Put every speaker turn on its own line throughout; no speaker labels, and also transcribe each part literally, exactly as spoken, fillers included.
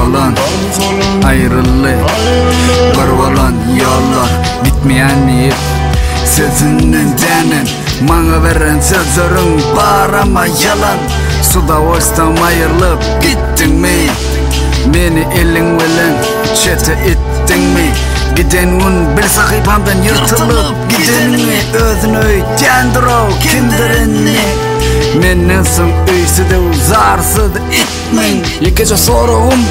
falan ayrılı bir olan yollar bitmeyen niyet sözünün tenin Mana veren sözlerin var ama yalan Suda olsam ayrılıp gittin mi? Meni elin bilen çete ettin mi? Giden un bir sahipamdan yırtılıp gidin mi? Özün öğütendiro kimdirini Menden soň öýsüde uzarsız itmeň Ýekeje sorum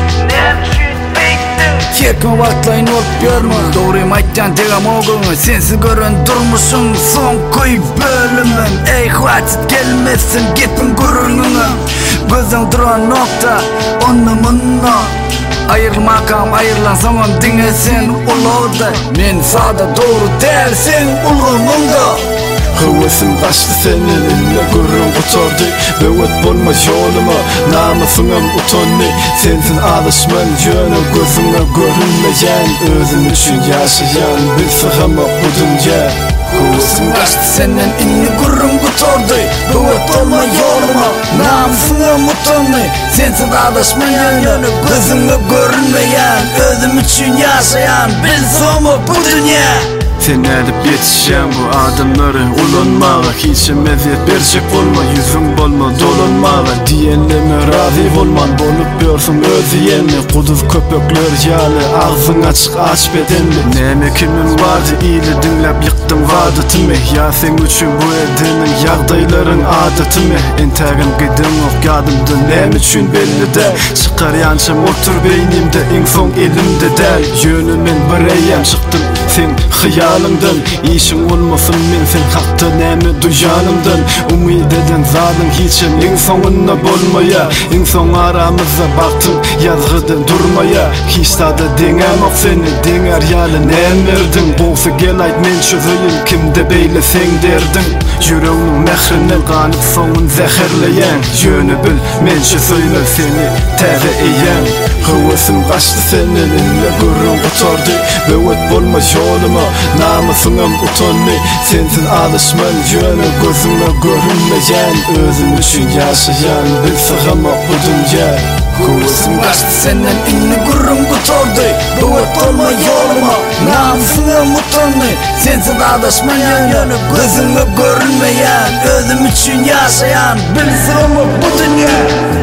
Kerkin wagtlaýyn olup görme Dogry aýtjan degem ogyň sensiz gören durmuşyň soňky bölümüm Ey hwaçyt gelmesin gepin gurrununa Gözüň duran nokta onna munna Ayrılmakam ayrılan zaman dinlesen ulada Men sada doğru del sen ulgumunda
Hıvısım kaçtı senin eline gurrun kutardı Bevet bolmaz yoluma namusungam utandı Sensin alışman yönü gözüme görünmeyen Özüm üçün yaşayan bir sıhama bu dünya
Hıvısım kaçtı senin eline gurrun kutardı Bevet bolma yoluma namusungam utandı Sensin alışman yönü gözüme görünmeyen Özüm üçün yaşayan bir sıhama bu dünya
Sen edip yetişen bu adamları ulanmağa Hiçe meziyet bercek bolma, yüzün bolma, dolanmağa Diyenleme razı olman, bolup börsun özü yenme Kuduz köpekler yalı, ağzın açık aç bedenli Neme kimin vardı, iyili dinlep yıktım vaadetimi Ya sen üçün bu edenin yağdayların adetimi Entagin gidim ok yadımda, neme üçün belli de Çıkar yançım otur beynimde, en son elimde del Yönümen bireyem çıktım, sen hıyal Alımdan, işin olmasın men sen hakta näme duyanımdan Umid eden zalim hiçim en sonuna bolmaya En son aramızda baktım yazgıdan durmaya Hiç tada deňem ok seni deňer ýaly nämerdin Bolsa gel aýt men çözeyim kimde beýle sen derdin Yüreğiň mehrinden ganyp soňun zäherleýän Ýöne bil mençe söýle seni täze eýen Hıvısım kaçtı senin eline gurrun kutardy Bevet bolmaz ýoluma namusungam utandy Sensin alışman yönü gözüme görünmeyen Özüm üçün yaşayan bir sıhama bu dünya
Hıvısım kaçtı senin eline gurrun kutardy Bevet bolma yoluma namusungam utandy Sensin alışman yönü gözüme görünmeyen Özüm üçün yaşayan bir sıhama bu dünya